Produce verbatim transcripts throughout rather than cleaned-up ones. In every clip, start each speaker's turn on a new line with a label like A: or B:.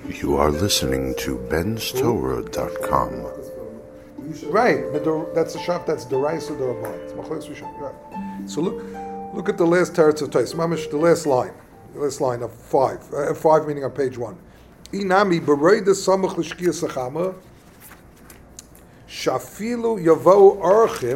A: You are listening to bens torah dot com.
B: Right, but the, that's the shop that's Deraisa Derabban. It's Machlokes Rishon. Right. So look, look at the last teretz of Tais. Mamish, the last line, the last line of five. Uh, five meaning on page one. Inami bereida samach l'shkia sachama shafilu yavo archim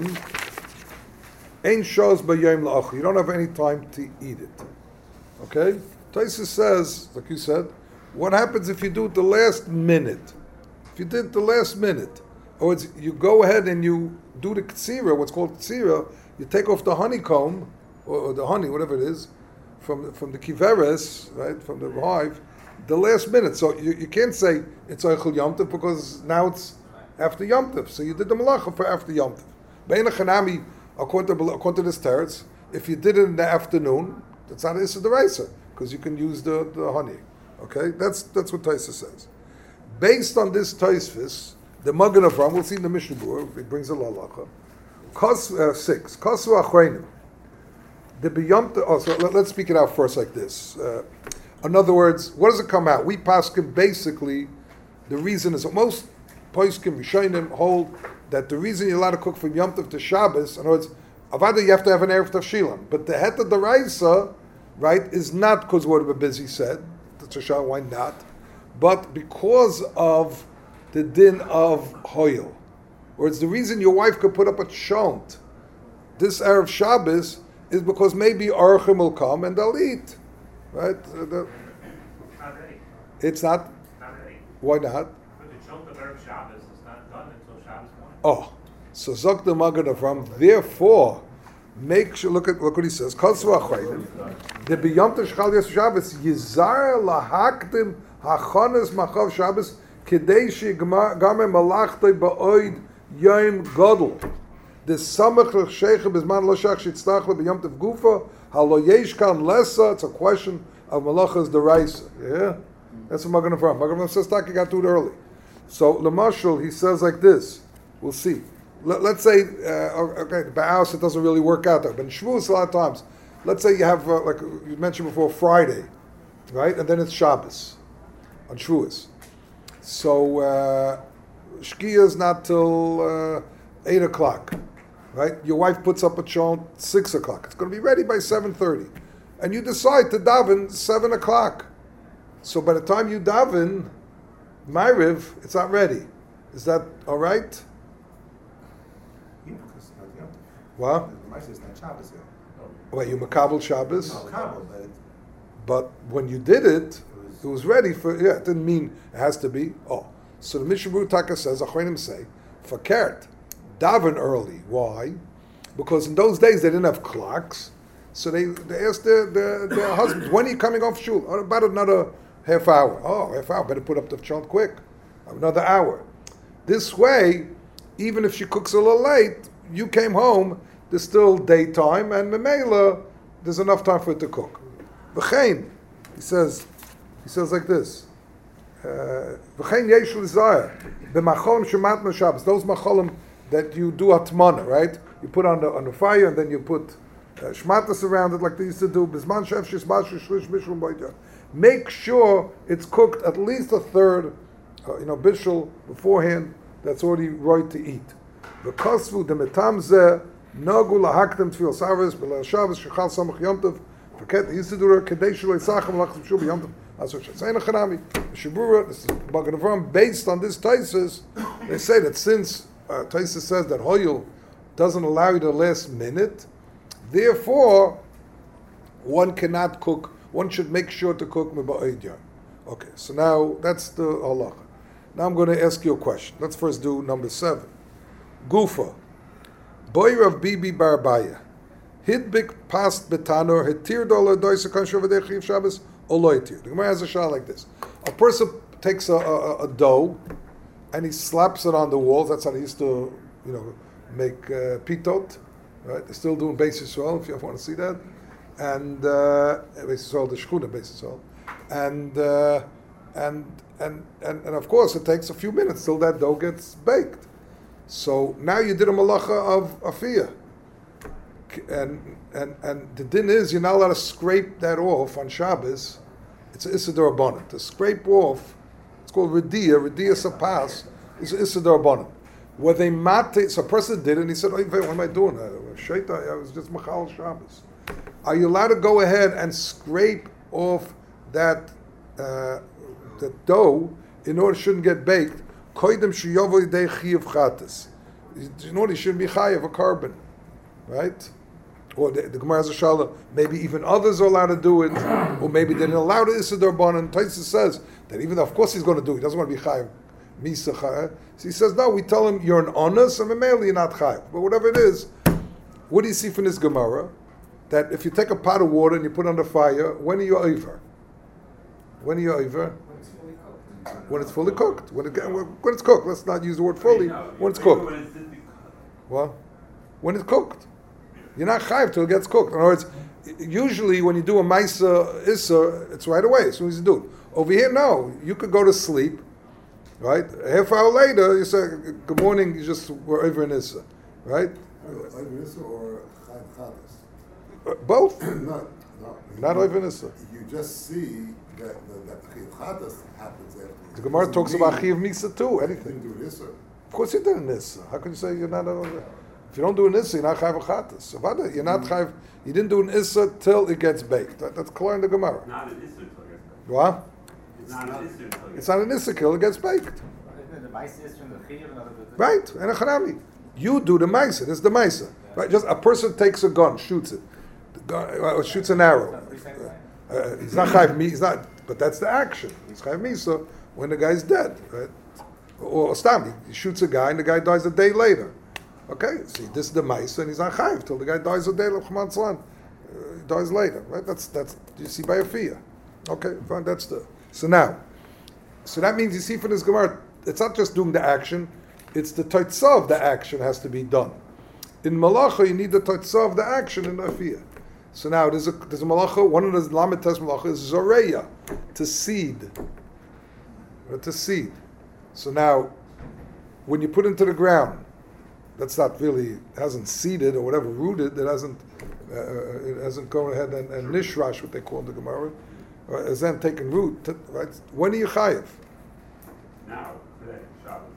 B: ein shos b'yom la'ach. You don't have any time to eat it. Okay. Taisus says, like you said, what happens if you do it the last minute? If you did it the last minute, or it's, you go ahead and you do the ktsira, what's called ktsira, you take off the honeycomb, or, or the honey, whatever it is, from, from the kiveres, right, from the hive, the last minute. So you, you can't say it's Eichel Yom Tov because now it's after Yom Tov. So you did the malacha for after Yom Tov. Be'ena chanami, according to, according to this teretz, if you did it in the afternoon, that's not Issa D'Oraisa, because you can use the, the honey. Okay, that's that's what Taisa says. Based on this Taisvis, the Magen Avram, we'll see in the Mishnah Berurah, it brings a lalacha. Kos uh, six, Kosu Achreinim. The beyond. Oh, so let, let's speak it out first like this. Uh, in other words, what does it come out? We paskin basically, the reason is that most poskim Rishonim hold that the reason you're allowed to cook from Yom Tov to Shabbos, in other words, avada you have to have an erev tavshilan, but the het of the Raisa, right, is not because what Rabbi Bizzi said. Why not? But because of the din of hoil, or it's the reason your wife could put up a chont this Erev Shabbos is because maybe Archim will come and they'll eat, right? The,
C: Not ready.
B: it's not.
C: Not ready.
B: Why not?
C: But the chunk of Erev Shabbos is not done until Shabbos morning.
B: Oh, so Zok the Magen Avram. Therefore, make sure. Look at look what he says. Kosva Achreidim. The biyom teshchal yes Shabbos yizar lahakdim hachonas machav Shabbos kedei shigmar gamer malachtei ba'oid yom gadol. The samach l'sheicha b'zman l'shach shitztach b'yom tev gufa halo yesh kan lesa. It's a question of malachas deraisa. Yeah, that's what Magen Avram. Magen Avram says Taki got to it early. So Lamashal he says like this. We'll see. Let, let's say uh, okay, the Ba'aus it doesn't really work out there, but in Shavuos a lot of times. Let's say you have, uh, like you mentioned before, Friday, right? And then it's Shabbos, on Shavuos. So, uh, Shkia is not till uh, eight o'clock, right? Your wife puts up a chont six o'clock. It's going to be ready by seven thirty. And you decide to daven seven o'clock. So by the time you daven, Ma'ariv, it's not ready. Is that all right?
D: Yeah, because it's not Yom Tov.
B: What?
D: The Raisa is not Shabbos yet.
B: Wait, you makabel Shabbos?
D: No, Kabul, but it,
B: But when you did it, it was ready for, yeah, it didn't mean it has to be. Oh, so the Mishnah Berurah Taka says, Achronim say, fakert, daven early. Why? Because in those days they didn't have clocks. So they, they asked their, their, their husbands, when are you coming off shul? Oh, about another half hour. Oh, half hour, better put up the chant quick. Another hour. This way, even if she cooks a little late, you came home, there's still daytime, and memela, there's enough time for it to cook. V'chein, he says, he says like this. V'chein yesh l'zayah, b'machon shematna Shabbos. Those macholim that you do atmana, right? You put on the on the fire, and then you put uh, shmatas around it, like they used to do. B'zman shef shishbash shlish bishul b'yah. Make sure it's cooked at least a third, uh, you know, bishul beforehand. That's already right to eat. V'kosvu demetam zeh. Nagu lahaktem tefil savos b'leil Shabbos shechal samach Yom Tov. Forget he used to do it kadei shalei sachem lachtem shul b'Yom Tov. That's what Shasayna Chanami. Shabura. This is Magen Avram. Based on this Taisus, they say that since uh, Taisus says that Hoyul doesn't allow you the last minute, therefore one cannot cook. One should make sure to cook meba'id yom. Okay, so now that's the halacha. Now I'm going to ask you a question. Let's first do number seven. Gufa. Boy of Bibi Barbaya. Hidbik past betanor hetir dollar doisa kasher v'dechiv Shabbos oloitir. The Gemara has a shah like this: a person takes a, a, a dough and he slaps it on the walls. That's how they used to, you know, make uh, pitot. Right? They're still doing Beis Yisrael if you want to see that. And uh, Beis Yisrael, the Shechuna Beis Yisrael, and uh, and and and and of course it takes a few minutes till that dough gets baked. So now you did a malacha of afiyah, and and and the din is you're not allowed to scrape that off on Shabbos. It's an issa d'rabbanan to scrape off called Redia. Redia Sapas is Issa Darbanan. Where they mate, so a person did it and he said, oh, what am I doing? I was just Machal Shabbos. Are you allowed to go ahead and scrape off that uh, the dough in order it shouldn't get baked? Koidem sheyovo yidei chiyav chatas. In order it shouldn't be chayav a carbon, right? Or the, the Gemara has a shala, maybe even others are allowed to do it, or maybe they didn't allow the Issa Darbanan. Taisa says that even though, of course, he's going to do it, he doesn't want to be chayav. Misa chayav. So he says, no, we tell him you're an honest, and mainly you're not chayav. But whatever it is, what do you see from this Gemara? That if you take a pot of water and you put it on the fire, when are you over? When are you over? When it's fully cooked. When, it, when it's cooked. Let's not use the word fully. When it's cooked. What? When it's cooked. You're not chayav till it gets cooked. In other words, usually when you do a Maisa Issa, it's right away, as soon as you do it. Over here, no. You could go to sleep, right? A half hour later, you say, good morning, you just were over in Issa, right?
E: Over Issa or chayav chatas?
B: Uh, Both.
E: no, no.
B: Not over in Issa.
E: You just see that the that chayav chatas happens after.
B: The Gemara talks about Chiyav Misa too, anything.
E: You didn't do Issa.
B: Of course you did an Issa. How can you say you're not a... If you don't do an Issa, you're not Chayav Chatas. So vada, you're not Chayav... You didn't do an Issa till it gets baked. That, that's clear in the Gemara.
C: It's not an Issa until it gets baked.
B: What?
C: It's not an Issa until it gets
B: It's not an Issa till it gets baked.
F: The mice is from the chiyuv and other.
B: Right, and a Chanami. You do the Maisa, this is the Maisa. Right? Just a person takes a gun, shoots it. The gun, uh, shoots an arrow. Uh, he's not Chayav Misa, he's not... But that's the action. He's Chayav Misa when the guy's dead, right? Or Stam, he shoots a guy and the guy dies a day later. Okay, see, this is the mice, and he's not chayiv till the guy dies a day, uh, he dies later, right? That's, that's, you see by a fear. Okay, fine, that's the, so now, so that means you see from this Gemara, it's not just doing the action, it's the toitzah of the action has to be done. In malacha, you need the toitzah of the action in the fear. So now, there's a, there's a malacha, one of the lamed tes malacha is zoreya, to seed. To seed. So now, when you put it into the ground, that's not really, hasn't seeded or whatever, rooted, it hasn't, uh, it hasn't gone ahead and, and nishrash, what they call the Gemara, uh, has then taken root, t- right? When are you chayiv?
C: Now, today, Shabbos.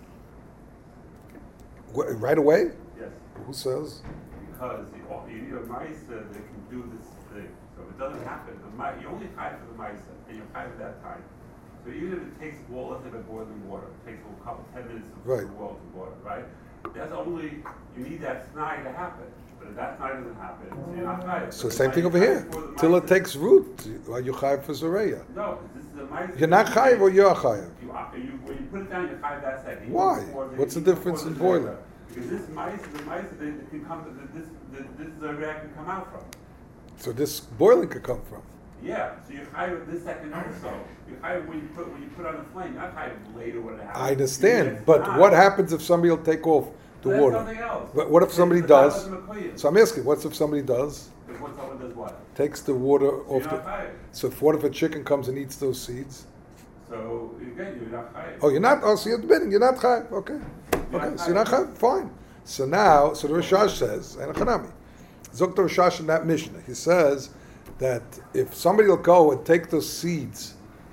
B: Wh- right away?
C: Yes.
B: Who says?
C: Because you, you need a mice that can do this thing. So if it doesn't happen, the mice, you only chayiv for the mice, and you're chayiv at that time. So even if it takes well, let's say by boiling water, it takes a couple, ten minutes to
B: right.
C: boil the water, right? That's only, you need that snai to happen. But if that snai doesn't happen, so you're not chayiv.
B: So same thing over here. Till it takes root, are you chayiv for zoreya?
C: No, this is a mice.
B: You're not chayiv or you're chayiv?
C: You, are- you, when you put it down, you're chayiv that second.
B: Why?
C: Before the-
B: What's the
C: before
B: difference in
C: the
B: boiling?
C: sugar. Because this mice, the mice, they, they can come, this, this, this is where it can come out from.
B: So this boiling could come from.
C: Yeah, so you're chayiv this second also. You're chayiv when you put when you put on the flame. You're not chayiv later when it happens.
B: I understand,
C: It's
B: but
C: not.
B: what happens if somebody will take off the
C: That's
B: water?
C: something else.
B: But what if somebody
C: It's not
B: does?
C: like a makoyim.
B: So I'm asking, what's if somebody does?
C: If what someone does what?
B: Takes the water
C: So
B: off
C: you're not
B: the...
C: chayiv.
B: So if what if a chicken comes and eats those seeds?
C: So again, you're not chayiv.
B: Oh, you're not, oh, so you're admitting, you're not chayiv, okay. Okay, so you're not chayiv, fine. So now, so the Rishash says, and Chanami, Zok the Rishash in that Mishnah, he says that if somebody will go and take those seeds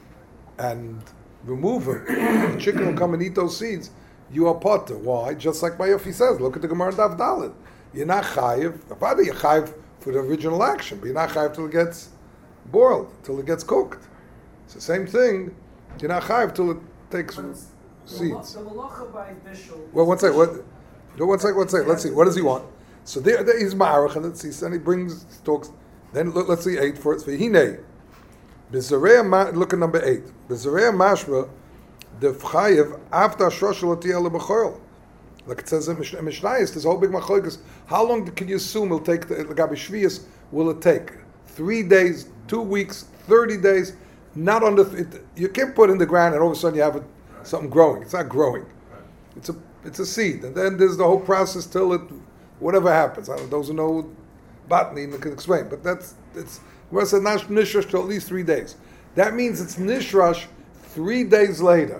B: and remove them, the chicken will come and eat those seeds, you are potter. Why? Just like Mayaf, he says, look at the Gemara Daf Dalet. You're not chayiv, father, you're chayiv for the original action, but you're not chayiv till it gets boiled, till it gets cooked. It's the same thing, you're not chayiv till it takes seeds.
G: The malacha by Bishul.
B: Well, one second. What? No, one second. One second. Let's see. What does he want? So there, there he's ma'arach, and let's see. Then he brings talks. Then look, let's see eight first. V'hinei, b'zareya. Look at number eight. B'zareya mashma, the chayev after shrosh l'tiyel lebechorel. Like it says in Mishnayos, this whole big machlokes. How long can you assume it'll take? The Gabi Shvius will it take? Three days, two weeks, thirty days. Not on the. It, you can't put it in the ground and all of a sudden you have it, something growing. It's not growing. It's a it's a seed, and then there's the whole process till it, whatever happens. I don't, those who know botany can explain, but that's it's. Whereas a nishrash till at least three days. That means it's nishrash three days later.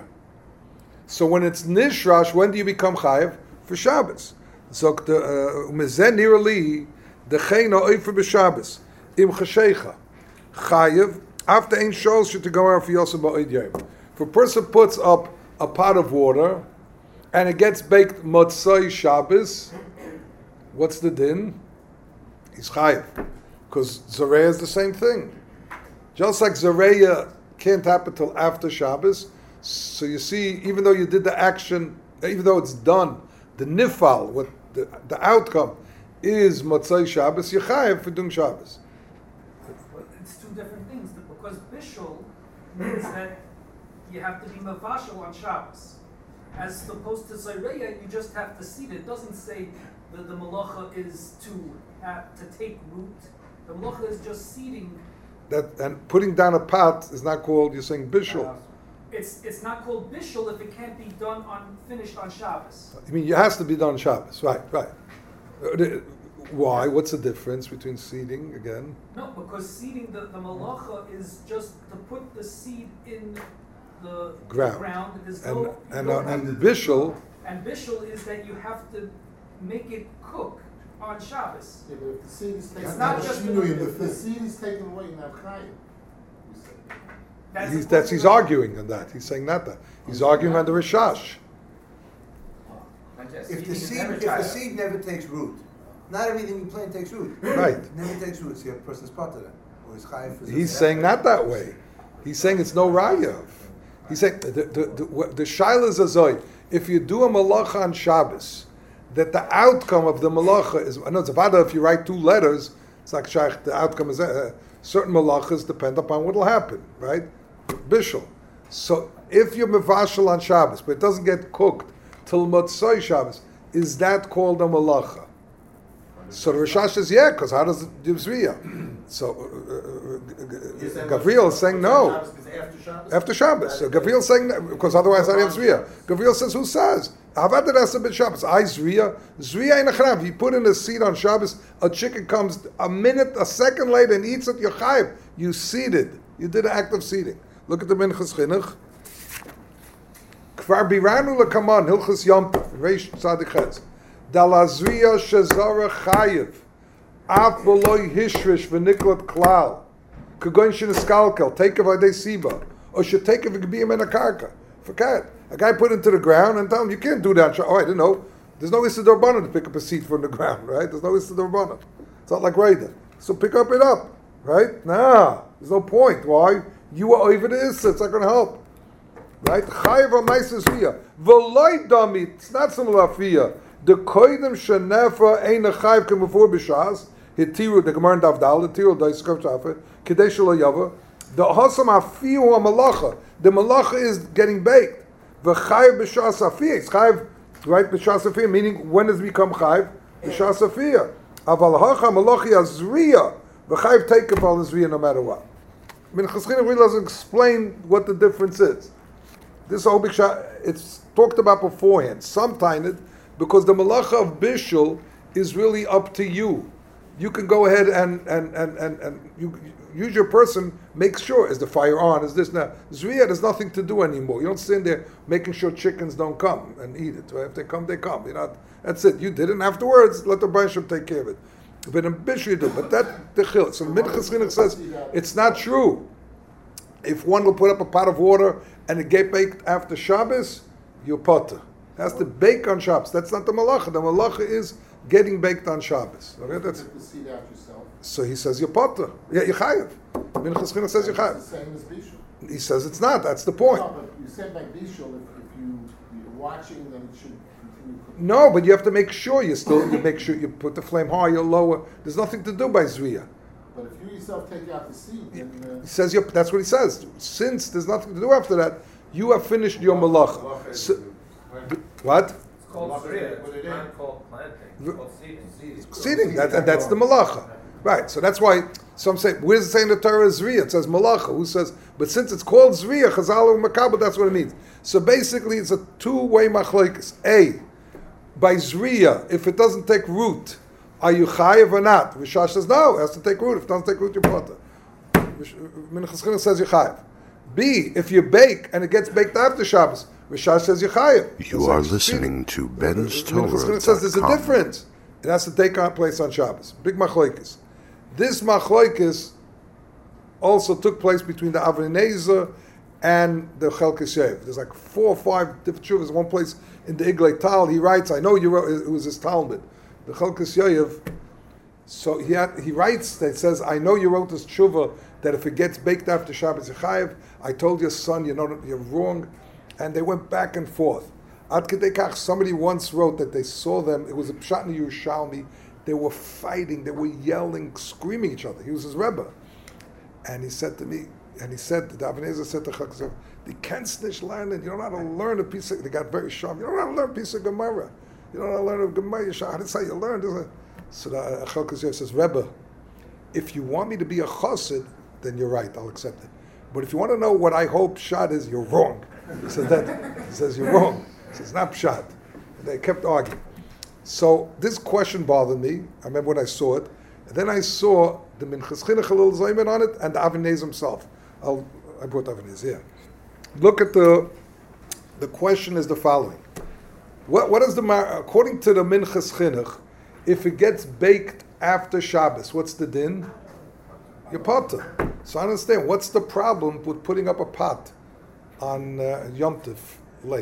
B: So when it's nishrash, when do you become chayiv for Shabbos? So the umezen nirali the chayna oifer b'Shabbos im chashecha chayiv after ein shol should to go out for yosem ba'od yom. If a person puts up a pot of water and it gets baked Motzai Shabbos, what's the din? He's chayiv. Because Zareya is the same thing. Just like Zareya can't happen till after Shabbos, so you see, even though you did the action, even though it's done, the nifal, what the, the outcome is Motzai Shabbos, you're chayiv for doing Shabbos.
G: But it's two different things, because Bishul means that you have to be mavashal on Shabbos. As opposed to Zareya, you just have to seed it. It doesn't say that the malacha is to have, to take root. The malacha is just seeding.
B: That and putting down a pot is not called, you're saying bishul.
G: It's it's not called bishul if it can't be done on finished on Shabbos.
B: I mean, it has to be done on Shabbos, right? Right. Uh, Why? What's the difference between seeding again?
G: No, because seeding the, the malacha is just to put the seed in the
B: ground.
G: ground. There's
B: And
G: no,
B: and,
G: no
B: uh, and bishul.
G: And bishul is that you have to make it cook on Shabbos.
E: Yeah, but if the seed is taken
G: It's
E: away,
G: not just
E: if
G: the-
E: if the seed is taken away, you have chayim.
G: That's
B: He's,
G: the
B: that's
G: point
B: he's
G: of-
B: arguing on that. He's saying not that. He's arguing on the Rishash.
H: If the seed, if the seed never takes root, not everything you plant takes root.
B: Right.
H: It never takes root, so a person's part of that. Or he's chayiv for
B: He's
H: the-
B: saying not that way. He's saying it's no raya. He's saying the the the, the, the shaila is azoy. If you do a malacha on Shabbos, that the outcome of the malacha is. I know it's about if you write two letters, it's like shaykh. The outcome is uh, certain malachas depend upon what will happen, right? Bishul. So if you're mevashel on Shabbos, but it doesn't get cooked till Motzai Shabbos, is that called a malacha? So the Rishash says, yeah, because how does it give Zriya? So uh, uh, Gavriel is saying no.
E: After Shabbos?
B: After Shabbos. So Gavriel is saying no, because otherwise I have Zriya. Gavriel says, who says? Havad Rasa b'Shabbos. Shabbos. I Zriya. Zriya in a chanav. You put in a seed on Shabbos, a chicken comes a minute, a second later and eats it, you're chayiv. You seeded. You did an act of seeding. Look at the Minchas Chinuch. Kvar biranu lekaman, Hilchas Yom Tov, Reish Tzadik Ches. Dalazriya shezara chayiv. Af b'loy hishrish v'niklat klal. Kagoin sheniskalkel. Take of adei siba. Or should take of gebiyim in a karka. Forget. A guy put into the ground and tell him, you can't do that. Oh, I didn't know. There's no Issa D'Rabbanan to pick up a seed from the ground, right? There's no Issa D'Rabbanan. It's not like Raider. So pick up it up, right? Nah. There's no point. Why? You are over the Issa. It's not going to help. Right? Chayiv ha-maisis via. V'loi dami. It's not similar via. The koidim shenefa ein a chayiv kem before b'shas. Hitiru, the Gemara in Davdal, Hitiru, Daiskav Shafer, Kadesh lo yava. The hasam afiyu ha-malacha. The malacha is getting baked. V'chayiv b'shas afiyah. It's chayiv, right, b'shas afiyah, meaning when does it become chayiv? B'shas afiyah. Aval hacha malachi azriya. V'chayiv takev al azriya no matter what. I mean, Chazchina really doesn't explain what the difference is. This whole big shot, it's talked about beforehand. Sometimes, because the malacha of bishul is really up to you. You can go ahead and and and and, and you use your person. Make sure, is the fire on? Is this now? Zriya, there's nothing to do anymore. You don't stand there making sure chickens don't come and eat it. Right? If they come, they come. You're not. That's it. You did it. And afterwards, let the Baisham take care of it. But in bishul you do. But that the chil. So Minchas Chinuch says it's not true. If one will put up a pot of water and it get baked after Shabbos, you're potter. It has to bake on Shabbos. That's not the malacha. The malacha is getting baked on Shabbos. Okay, that's.
E: Take the seed out yourself.
B: So he says you're potter. Yeah, you're chayiv. Minchas Chinuch says you're
E: It's the
B: chayiv.
E: same as Bishul.
B: He says it's not. That's the point.
E: No, but you said by Bishul, if, if you, you're watching, then it should continue cooking.
B: No, but you have to make sure you still you make sure you put the flame higher, lower. There's nothing to do by Zriya.
E: But if you yourself take out the seed, then... Uh,
B: He says you're, that's what he says. Since there's nothing to do after that, you have finished your malacha. So, what?
F: It's called zriya, it's not called planting, it's called seeding.
B: Seeding. That, and that's the malacha. Right. So that's why some say, where does it say in the Torah Zriya? It says malacha. Who says, but since it's called Zriya, Chazal or Makabel, that's what it means. So basically it's a two-way machlokes. A, by Zriya, if it doesn't take root, are you chayiv or not? Rishash says no, it has to take root. If it doesn't take root, you're potter. Minchas Chinuch says you're chayiv. B, if you bake and it gets baked after Shabbos, Rishash says you're chayiv.
A: You are listening to Ben's Torah
B: Minchas Chinuch says there's a
A: dot com.
B: difference. It has to take on place on Shabbos. Big machlokes. This machlokes also took place between the Avnei Nezer and the Chelkas Yev. There's like four or five different tshuvas. One place in the Iglei Tal, he writes, I know you wrote, it was his Talmud, the Chelkas Yev. So he had, he writes that says, I know you wrote this tshuva that if it gets baked after Shabbos Yechayev, I told your son, you know you're wrong, and they went back and forth. Ad Kedei Kach, somebody once wrote that they saw them. It was a Pshat in Yerushalmi. They were fighting, they were yelling, screaming at each other. He was his Rebbe, and he said to me, and he said, the Avnei Nezer said to Chelkas, "The kennst nicht lernen. You don't know how to learn a piece of." They got very sharp. You don't know how to learn a piece of Gemara. You don't know how to learn a Gemara. That's how you learn. This So the Chelkas Yev says, Rebbe, if you want me to be a chassid, then you're right, I'll accept it. But if you want to know what I hope Pshat is, you're wrong. He says that. He says, you're wrong. He says, not Pshat. And they kept arguing. So this question bothered me. I remember when I saw it. And then I saw the Minchas Chinuch Halil Zayman on it and the Avnei Nezer himself. I'll, I brought Avnei Nezer here. Look at the, the question is the following. What, what is the, according to the Minchas Chinuch, if it gets baked after Shabbos, what's the din? Your potter. So I understand, what's the problem with putting up a pot on uh, Yom Tov late?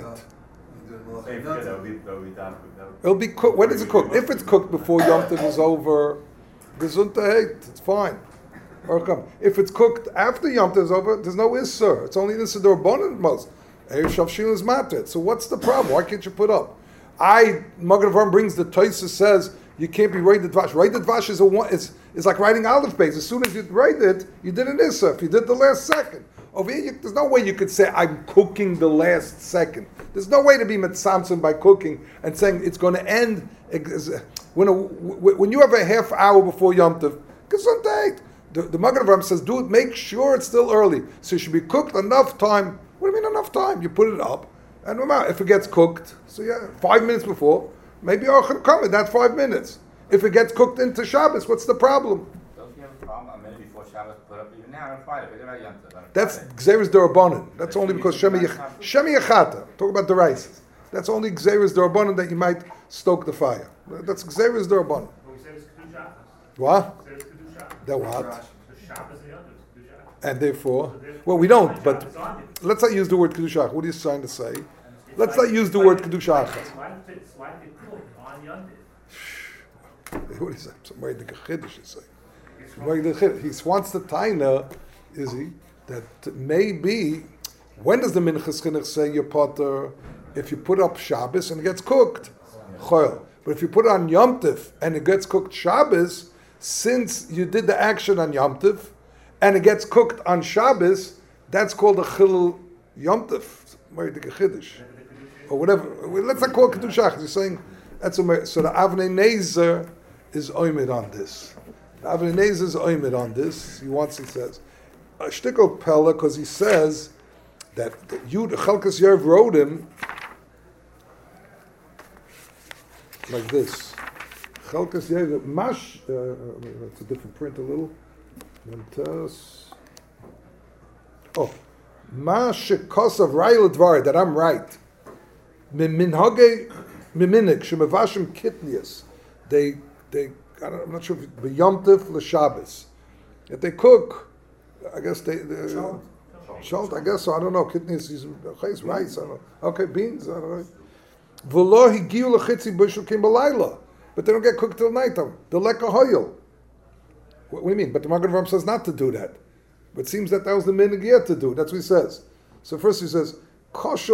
B: It'll be cooked. When is it cooked? If it's cooked before Yom Tov is over, gesundheit, it's fine. Or come. If it's cooked after Yom Tov is over, there's no Isser. It's only Isser D'Rabbanan most. Erev Shavshin is matter. So what's the problem? Why can't you put up? I, Magen Avraham brings the Tosfos says, you can't be right the dvash. Right the dvash is a one. Is is like writing aleph base. As soon as you write it, you did an issa. If you did the last second, over here, you, there's no way you could say I'm cooking the last second. There's no way to be mitzamtzim by cooking and saying it's going to end when a, when you have a half hour before Yom Tov. Gesundheit. The, the Magen Avraham says, do it. Make sure it's still early. So it should be cooked enough time. What do you mean enough time? You put it up, and if it gets cooked, so yeah, five minutes before. Maybe Orchel Kamed, that's five minutes. If it gets cooked into Shabbos, what's the problem?
I: Don't you have a problem a minute before Shabbos, put up even now on Friday, but about Yom Tov.
B: That's Gzeres D'Rabbanan. That's only because Shemi Yachata. Talk about the rice. That's only Gzeres D'Rabbanan that you might stoke the fire. That's Gzeres D'Rabbanan. What? That what? And therefore, well, we don't, but let's not use the word Kedushah. What are you trying to say? Let's not use the word Kedushah. What is that? Somebody the Chiddush is saying. He wants the taina, is he, that maybe, when does the Minchas Chinuch say your potter? If you put up Shabbos and it gets cooked, Choil. But if you put it on Yom Tov and it gets cooked Shabbos, since you did the action on Yom Tov and it gets cooked on Shabbos, that's called a Chilul Yom Tov. Somebody the Chiddush. Or whatever. Let's not call it Kedushah. He's saying that's a, so the Avnei Nezer is oimid on this. The Avnei Nezer is oimid on this. He wants, he says, a shtickle pella, because he says that you, the Chelkas Yev wrote him like this. Chelkas Yev, mash, uh, it's a different print a little. Oh, mash shekosav rayel dvar, that I'm right. Minhage miminik shemavashim kitnius. They they I don't, I'm not sure if it's Yom Tov l'Shabbos. If they cook, I guess they, they shalt. I guess so. I don't know. Kitnius is rice. I don't know. Okay, beans. I don't know. V'lo higiu l'chitzi bushel kim b'layla, but they don't get cooked till nighttime. The leka hoyel. What do you mean? But the Magen Avraham says not to do that. But it seems that that was the minig yet to do. That's what he says. So first he says. He says,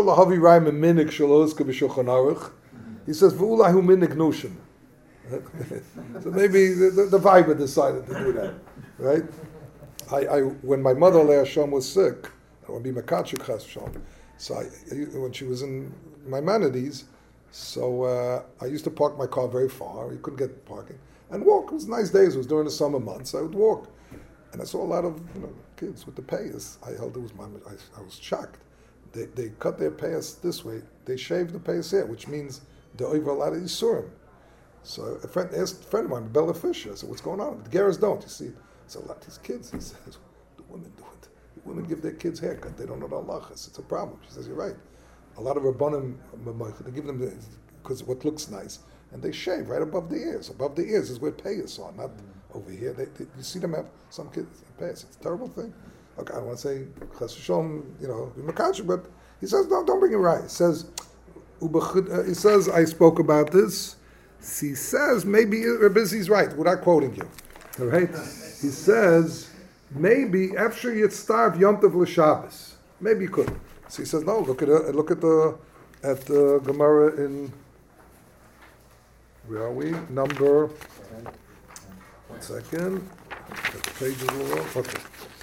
B: V'ulahu minik nushim. So maybe the, the, the Viber decided to do that, right? I, I when my mother, Leah Shom, was sick, I would be Makachik Chas Shom. So I, when she was in Maimonides, so uh, I used to park my car very far. You couldn't get parking. And walk. It was nice days. It was during the summer months. I would walk. And I saw a lot of you know kids with the payas. I held it was my, I, I was shocked. They they cut their payas this way. They shave the payas here, which means they're over a lot of Yisurim. So a friend asked a friend of mine, Bella Fisher, I said, what's going on? The Geras don't. You see, it's a lot of these kids. He says, the women do it. The women give their kids haircut. They don't know the halachas. It's a problem. She says, you're right. A lot of Rabbanim, they give them because what looks nice. And they shave right above the ears. Above the ears is where payas are, not over here. They, they, you see them have some kids have payas. It's a terrible thing. Okay, I don't want to say Chas v'Shalom, you know, Makash, but he says no, don't bring it right. He says, uh, he says I spoke about this. He says maybe Rabbizi's right without quoting you. All right, he says maybe after you starve Yom Tov l'Shabbos, maybe you could. So he says no. Look at it. Look at the at the Gemara in. Where are we? Number. One second. The page is a little wrong. Okay.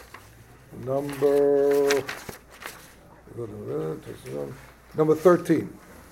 B: Number. Number thirteen.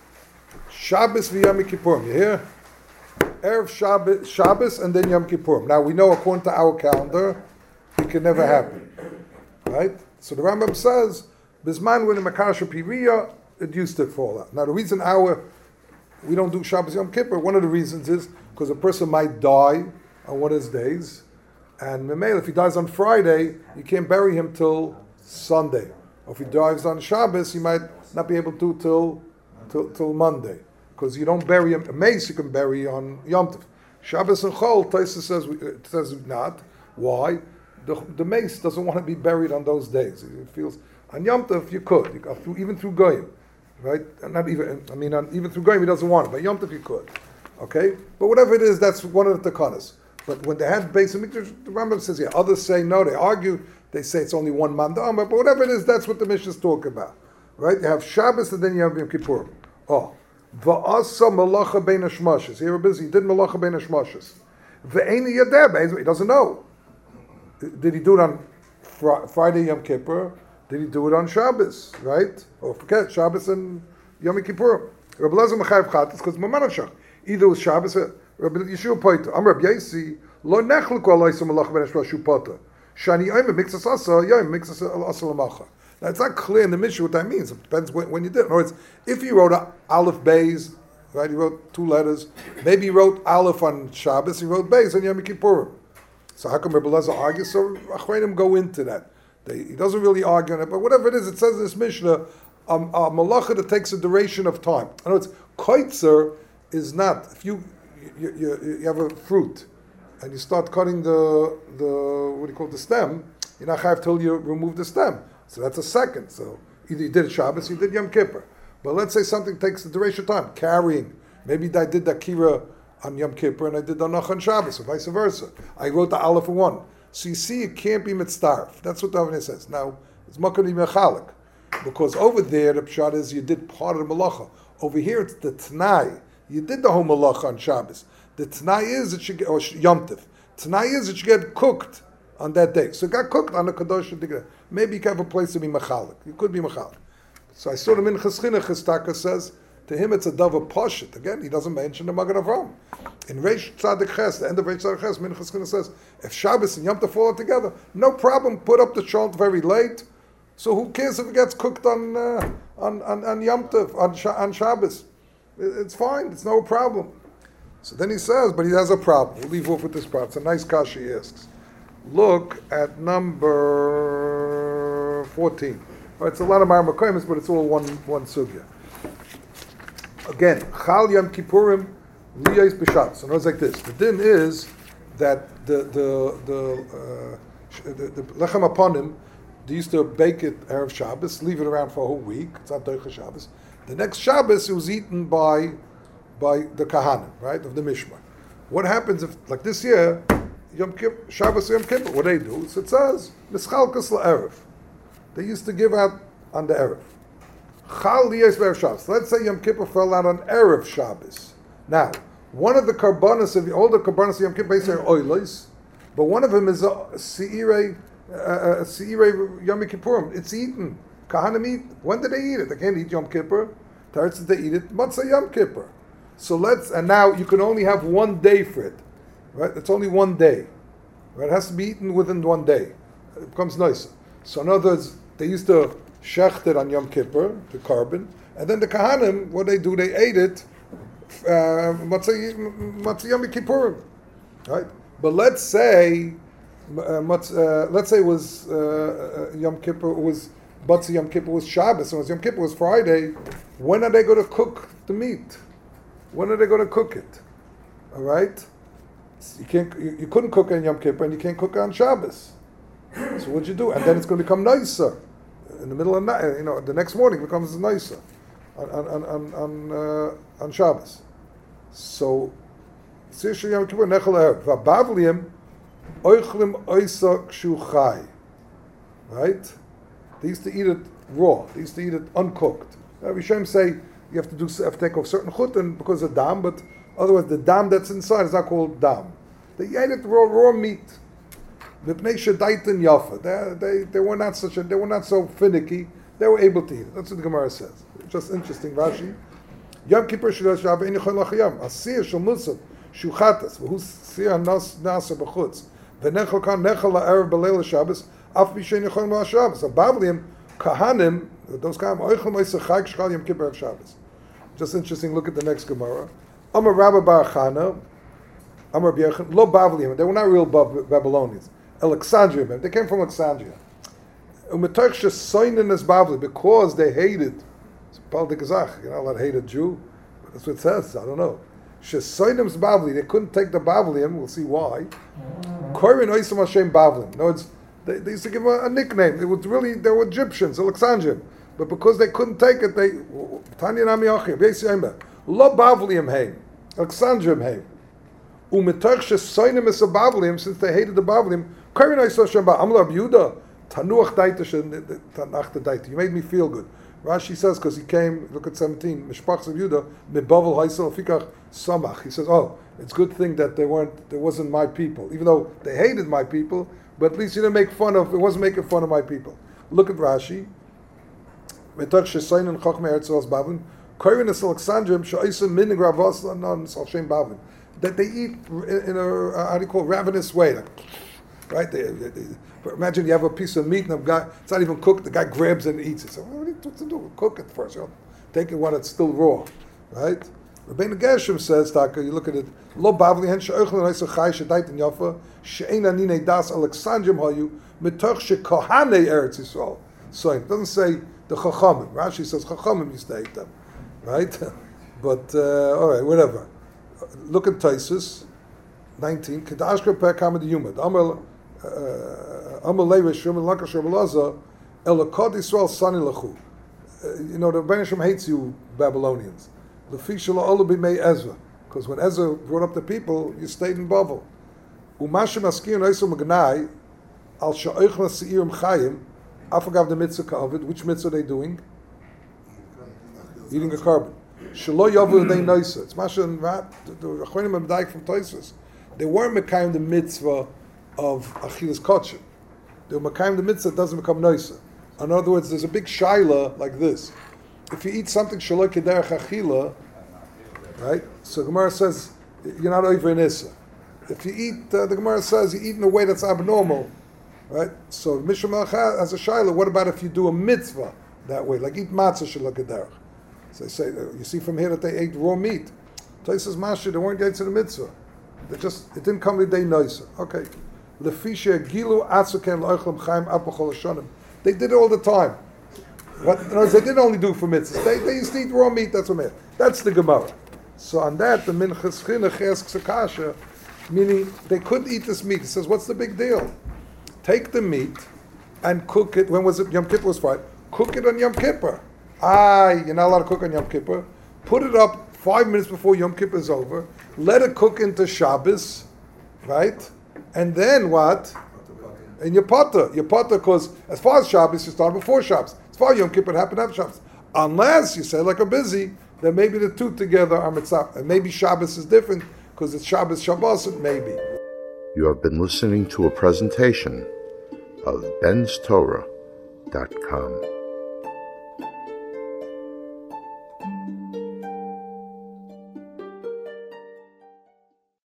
B: Shabbos v'Yom Kippurim. You hear? Erev Shabbos, Shabbos and then Yom Kippurim. Now we know according to our calendar, it can never happen. Right? So the Rambam says, Bisman when the Makasha Piriya, it used to fall out. Now the reason our we don't do Shabbos Yom Kippur, one of the reasons is because a person might die on one of his days, and Memel, if he dies on Friday, you can't bury him till Sunday. Or if he dies on Shabbos, you might not be able to till till, till Monday. Because you don't bury him, a mace you can bury on Yom Tov. Shabbos and Chol, Taisa says, it says not. Why? The, the mace doesn't want to be buried on those days. It feels, on Yom Tov you could, you could through, even through Goyim. Right? Not even, I mean, on, even through Goyim he doesn't want it, but Yom Tov you could. Okay? But whatever it is, that's one of the takanas. But when they had Beis HaMikdash, the Rambam says, yeah, others say no, they argue, they say it's only one mandama, but whatever it is, that's what the Mishnah is talking about. Right? You have Shabbos and then you have Yom Kippur. Oh. Va'asa malacha bein hashmashas. Here, busy. He did malacha bein hashmashas. Ve'eni yadeh. He doesn't know. Did he do it on fr- Friday Yom Kippur? Did he do it on Shabbos? Right? Or forget Shabbos and Yom Kippur. Rabbi Lezer mechayev chatas because mamanashach. Either it was Shabbos. Rabbi Yeshua poita. Am Rabbi Yasi lo nechlu kol loisa malacha bein hashmashas pota. Shani ayim mixas asa yom mixas asa lamacha. Now, it's not clear in the Mishnah what that means. It depends when, when you did it. In other words, if you wrote a Aleph Beis, right, he wrote two letters, maybe he wrote Aleph on Shabbos, he wrote Beis on Yom Kippurim. So how come Rebbe Lezer argues? So Achreinim go into that. They, he doesn't really argue on it, but whatever it is, it says in this Mishnah, um, a malacha that takes a duration of time. In other words, koitzer is not, if you you, you you have a fruit, and you start cutting the, the what do you call it, the stem, you're not chayav till you remove the stem. So that's a second. So either you did Shabbos, you did Yom Kippur. But let's say something takes the duration of time, carrying. Maybe I did the Akira on Yom Kippur and I did the Noch on Shabbos, or vice versa. I wrote the Aleph in one. So you see, it can't be mitzdarf. That's what the Avnei says. Now, it's makani mechalik. Because over there, the pshat is you did part of the malacha. Over here, it's the T'nai. You did the whole malacha on Shabbos. The T'nai is it should get, or Yom Tov. T'nai is it should get cooked on that day. So it got cooked on the Kadosh Digre. Maybe you can have a place to be machalik. You could be machalik. So I saw the Minchas Chinuch, Taka says, to him it's a dove of Poshet. Again, he doesn't mention the Magen Avraham. In Reish Tzadik Ches, the end of Reish Tzadik Ches, Minchas Chinuch says, if Shabbos and Yom Tov fall together, no problem, put up the shalt very late. So who cares if it gets cooked on uh, on, on, on Yom Tov, on, on Shabbos? It's fine, it's no problem. So then he says, but he has a problem. We'll leave off with this problem. It's a nice kasha he asks. Look at number fourteen. All right, it's a lot of Marmakoimis, but it's all one one sugya. Again, Chal Yom Kippurim Liyais B'Shabbos. So it goes like this. The din is that the the the uh, the, the lechem aponim, they used to bake it erev Shabbos, leave it around for a whole week. It's not Doicha Shabbos. The next Shabbos it was eaten by by the Kahanim, right, of the Mishmar. What happens if, like this year, Yom Kippur, Shabbos Yom Kippur, what they do? So it says, Mischalkas la'erev. They used to give out on the Erev. Chal liyos b'erev Shabbos. Let's say Yom Kippur fell out on Erev Shabbos. Now, one of the karbanos of all the karbanos of Yom Kippur basically are oilos, but one of them is a seirei, uh, seirei Yom Kippurim. It's eaten. Kahanim eat. When did they eat it? They can't eat Yom Kippur. Teretz they eat it. Matzah Yom Kippur. So let's, and now you can only have one day for it. Right? It's only one day. Right? It has to be eaten within one day. It becomes nicer. So in other words, they used to shecht it on Yom Kippur, the carbon, and then the Kahanim, what they do, they ate it, uh, Matzah Yom Kippurim. Right? But let's say, uh, uh, let's say it was uh, uh, Yom Kippur, it was Matzah Yom Kippur was Shabbos, and it was Yom Kippur was Friday. When are they going to cook the meat? When are they going to cook it? All right? You can't. You, you couldn't cook on Yom Kippur, and you can't cook on Shabbos. So what'd you do? And then it's going to become nicer. In the middle of the night, you know, the next morning becomes nicer on on on on, uh, on Shabbos. So, Yom Kippur Nechal Erev V'Bavliim Oichlim Oisa Kshu Chai. Right? They used to eat it raw. They used to eat it uncooked. Uh, Rishonim say you have to do have to take off certain chutin because of dam, but otherwise the dam that's inside is not called dam. They ate it raw, raw meat. They, they, they were not such a, they were not so finicky. They were able to eat it. That's what the Gemara says. Just interesting, Rashi. Yom Kippur Shlosh Rabba Ein Yechol Lachayam. Asir Shel Musaf Shuchatas V'Hu Sir Nas Nasa B'Chutz V'Nechol Kan Nechol LaErev B'Leil Shabbos Af B'Shein Yechol Mal Shabbos. So Bavliim Kahanim those kind of Oichel Moisech Chag Shchal Yom Kippur of Shabbos. Just interesting. Look at the next Gemara. Amar Rabba Bar Chana Amar B'Yechon Lo Bavliim. They were not real Babylonians. Alexandria, they came from Alexandria. Because they hated, it's Paul de Gazach, you're not allowed to hate a Jew, but that's what it says, I don't know. Shesoinim's Bavli, they couldn't take the Bavliim, we'll see why. Korin Oisam Hashem Bavlim. No, it's, they, they used to give them a, a nickname. It was really, they were Egyptians, Alexandrian. But because they couldn't take it, they, Tanya Nami Achim, Lo Bavliim Heim, Alexandrium Heim. Umetoch shesoinim is a Bavliim, since they hated the Bavliim, Korin Oisam Hashem Bavlim, Amla Yehuda, Tanuach Daita Tanach Daita. You made me feel good. Rashi says because he came. Look at seventeen. Mishpachs of Yudah Mebavel Haisel Fikach Samach. He says, oh, it's a good thing that they weren't. There wasn't my people, even though they hated my people. But at least you didn't make fun of. It wasn't making fun of my people. Look at Rashi. Metoch shesayin and Chachmei Eretz Yisrael's Bavlim. Korin es Alexandrim she'osim minig ravos non Shem Bavlim. That they eat in a uh, how do you call it, ravenous way, like, right? They, they, they, imagine you have a piece of meat and the guy, it's not even cooked, the guy grabs it and eats it. So what do you to do? Cook it first. You know? Take it when it's still raw. Right? Rabbeinu Gershom says, Taka, you look at it, Lo Bavli hen she'ochlen reisa chai she'dait in Yafa, she'ein anine das Alexandrim hayu, mitoch she'kohanei Eretz Yisrael. So it doesn't say the Chachamim. Rashi says Chachamim used to eat them. Right? But, uh, all right, whatever. Look at Taisus, nineteen, Kedashka Pekam the Yumad, Amar, Amar Levish, Shimon Lakash Rabalaza, Elakod Yisrael Sani Lachu. You know, the Rebbeinu hates you, Babylonians. Lefisha La'olu B'mei Ezra. Because when Ezra brought up the people, you stayed in Bavel. Umashim Askir Noisu Magnai, Al Sha'oichna Se'irim Chayim, Afagav the Mitzvah Ka'avid. Which mitzvah are they doing? Eating a carbon. Shelo Yavu Dei Noisa. It's Masha and Rat, the Achronim Abdaik from Toisus. They weren't Mekayim the mitzvah of Achilas Kotchim. They were Mekayim the mitzvah that doesn't become Noisa. In other words, there's a big shaila like this. If you eat something Shelo Kederech Achila, right? So Gemara says, you're not over in Issa. If you eat, uh, the Gemara says, you eat in a way that's abnormal, right? So Mishnah Malach has a shaila, what about if you do a mitzvah that way? Like eat matzah Shelo Kederech. So they say, you see from here that they ate raw meat. Taisus Masha, they weren't getting to the mitzvah. They just, it didn't come to day noisa. Okay. Lefisha gilu atzukem loichlam chaim apachol hashonim. They did it all the time. What? In other words, they didn't only do it for mitzvahs. They, they used to eat raw meat, that's what meant. That's the Gemara. So on that, the Minchas Chinuch asks a kasha, meaning they couldn't eat this meat. He says, what's the big deal? Take the meat and cook it, when was it, Yom Kippur was Friday, cook it on Yom Kippur. Ah, you're not allowed to cook on Yom Kippur. Put it up five minutes before Yom Kippur is over. Let it cook into Shabbos, right? And then what? And your potter. Your potter, because as far as Shabbos, you start before Shabbos. As far as Yom Kippur, it happened after Shabbos. Unless you say like a busy, then maybe the two together are mitzvah. And maybe Shabbos is different, because it's Shabbos, Shabbos, maybe.
A: You have been listening to a presentation of Ben's Torah dot com.